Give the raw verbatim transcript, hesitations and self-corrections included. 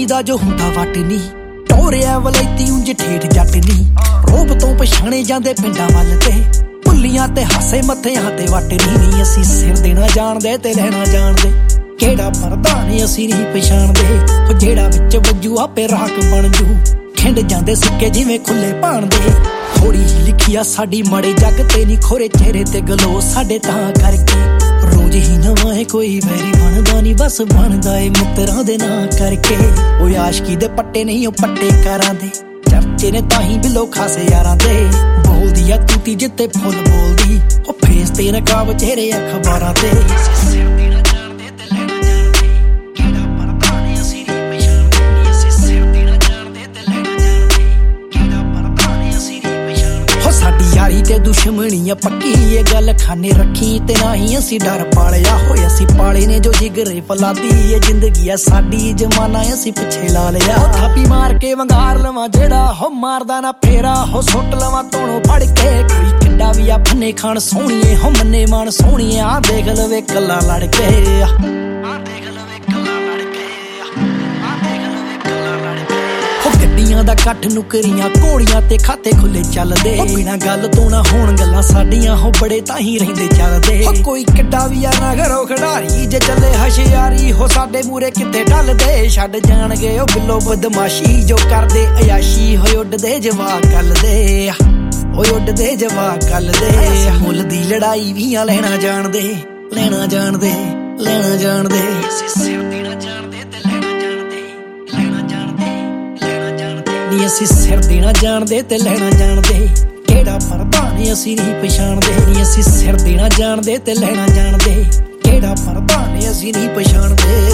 ਦਾ ਜੋ ਹੁੰਦਾ ਵੱਟ ਨੀ ਟੋਰਿਆ ਵਲੈਤੀ ਉਂਝ ਠੇਠ ਜੱਟ ਨੀ ਰੋਬ ਤੋਂ ਪਛਾਣੇ ਜਾਂਦੇ ਪਿੰਡਾਂ ਵੱਲ ਤੇ ਭੁੱਲੀਆਂ ਤੇ ਹਾਸੇ ਮੱਥਿਆਂ ਤੇ ਵੱਟ ਨੀ ਨੀ ਅਸੀਂ ਸਿਰ ਦੇਣਾ ਜਾਣਦੇ ਤੇ ਲੈਣਾ ਜਾਣਦੇ ਕਿਹੜਾ ਪ੍ਰਧਾਨ ਅਸੀਂ ਨਹੀਂ ਪਛਾਣਦੇ ਉਹ ਜਿਹੜਾ ਵਿੱਚ ਵੱਜੂ ਆਪੇ ਰਾਖ ਬਣ ਜੂ ਖਿੰਡ ਜਾਂਦੇ ਸਿੱਕੇ ਜਿਵੇਂ ਖੁੱਲੇ ਭਾਣ ਦੇ ਥੋੜੀ ਹੀ ਲਿਖੀ ਆ ਸਾਡੀ ਮਾੜੇ ਜੱਗ ਤੇ ਨੀ ਖੋਰੇ ਚਿਹਰੇ ਤੇ ਗਲੋ ਸਾਡੇ ਤਾਂ ਕਰਕੇ ਰੋਜ਼ ਹੀ ਨਵਾਂ ਹੈ ਕੋਈ ਵੈਰੀ ਬਣਦਾ ਨੀ ਬਸ ਬਣਦਾ ਏ ਮਿੱਤਰਾਂ ਦੇ ਨਾਂ ਕਰਕੇ ਉਹ ਆਸ਼ਕੀ ਦੇ ਪੱਟੇ ਨਹੀਂ ਉਹ ਪੱਟੇ ਕਾਰਾਂ ਦੇ ਚਰਚੇ ਨੇ ਤਾਂ ਹੀ ਬਿਲੋ ਖਾਸੇ ਯਾਰਾਂ ਦੇ ਬੋਲਦੀ ਆ ਤੂਤੀ ਜਿੱਤੇ ਫੁੱਲ ਬੋਲਦੀ ਉਹ ਫੇਸ ਤੇ ਨਕਾਬ ਚਿਹਰੇ ਅਖਬਾਰਾਂ ਤੇ ਯਾਰੀ ਤੇ ਦੁਸ਼ਮਣੀ ਆ ਪੱਕੀ ਇਹ ਗੱਲ ਖਾਨੇ ਰੱਖੀ ਤੇ ਨਾ ਹੀ ਅਸੀਂ ਡਰ ਪਾਲਿਆ ਹੋਇਆ ਅਸੀਂ ਪਾਲੇ ਨੇ ਜੋ ਜਿਗਰੇ ਫਲਾਦੀ ਇਹ ਜ਼ਿੰਦਗੀ ਆ ਸਾਡੀ ਜਮਾਨਾ ਅਸੀਂ ਪਿੱਛੇ ਲਾ ਲਿਆ ਥਾਪੀ ਮਾਰ ਕੇ ਵੰਗਾਰ ਲਵਾਂ ਜਿਹੜਾ ਹੋ ਮਾਰਦਾ ਨਾ ਫੇਰਾ ਹੋ ਸੁੱਟ ਲਵਾਂ ਤੋਣੋਂ ਫੜ ਕੇ ਕੋਈ ਕਿੱਡਾ ਵੀ ਆ ਫੰਨੇ ਖਾਣ ਸੋਹਣੀਏ ਹੋ ਮੰਨੇ ਮਾਣ ਸੋਹਣੀਏ ਆ ਦੇਖ ਲਵੇ ਕੱਲਾ ਲੜ ਕੇ ਆ ਦੇਖ ਲਵੇ ਕੱਲਾ ਲੜ ਕੇ ਆ ਦੇਖ ਲਵੇ ਕੱਲਾ ਲੜ ਕੇ ਗੱਡੀਆਂ ਦਾ ਕੱਠ ਨੁਕਰੀਆਂ ਘੋੜੀਆਂ ਤੇ ਖਾਤੇ ਖੁੱਲੇ ਚੱਲਦੇ ਬਿਨਾਂ ਗੱਲ ਤੋਂ ਨਾ ਹੋਣ ਗੱਲਾਂ ਸਾਡੀਆਂ ਹੋ ਬੜੇ ਤਾਂ ਹੀ ਰਹਿੰਦੇ ਚੱਲਦੇ ਹੋ ਕੋਈ ਕਿੱਡਾ ਵੀ ਆ ਨਾ ਘਰੋਂ ਖਿਡਾਰੀ ਜੇ ਚੱਲੇ ਹਸ਼ਿਆਰੀ ਹੋ ਸਾਡੇ ਮੂਰੇ ਕਿੱਥੇ ਢਲਦੇ ਛੱਡ ਜਾਣਗੇ ਉਹ ਬਿੱਲੋ ਬਦਮਾਸ਼ੀ ਜੋ ਕਰਦੇ ਅਯਾਸ਼ੀ ਹੋਏ ਉੱਡਦੇ ਜਵਾਕ ਕੱਲਦੇ ਓਏ ਉੱਡਦੇ ਜਵਾਕ ਕੱਲਦੇ ਮੁੱਲ ਦੀ ਲੜਾਈ ਵੀ ਆ ਲੈਣਾ ਜਾਣਦੇ ਲੈਣਾ ਜਾਣਦੇ ਲੈਣਾ ਜਾਣਦੇ ਸਿਰ ਦੇਣਾ ਜਾਣਦੇ ਤੇ ਲੈਣਾ ਜਾਣਦੇ ਲੈਣਾ ਜਾਣਦੇ ਨੀ ਅਸੀਂ ਸਿਰ ਦੇਣਾ ਜਾਣਦੇ ਤੇ ਲੈਣਾ ਜਾਣਦੇ ਕਿਹੜਾ ਪ੍ਰਧਾਨ ਅਸੀਂ ਨਹੀਂ ਪਛਾਣਦੇ ਨੀ ਅਸੀਂ ਸਿਰ ਦੇਣਾ ਜਾਣਦੇ ਤੇ ਲੈਣਾ ਜਾਣਦੇ ਕਿਹੜਾ ਪ੍ਰਧਾਨ ਅਸੀਂ ਨਹੀਂ ਪਛਾਣਦੇ